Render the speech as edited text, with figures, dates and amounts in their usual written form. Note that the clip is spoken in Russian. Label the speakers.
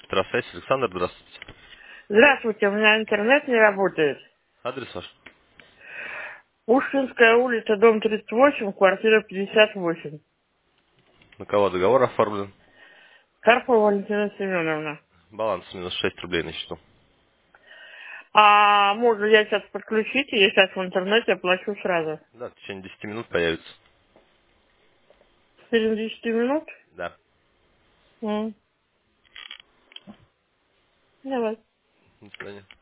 Speaker 1: Электросвязь. Александр, здравствуйте.
Speaker 2: Здравствуйте, у меня интернет не работает.
Speaker 1: Адрес ваш?
Speaker 2: Ушинская улица, дом 38, квартира 58.
Speaker 1: На кого договор оформлен?
Speaker 2: Карпова Валентина Семеновна.
Speaker 1: Баланс минус 6 рублей на счету.
Speaker 2: А можно я сейчас подключить, и я сейчас в интернете оплачу сразу.
Speaker 1: Да, в течение 10 минут появится.
Speaker 2: Через 10 минут?
Speaker 1: Да.
Speaker 2: М, Давай.
Speaker 1: До свидания.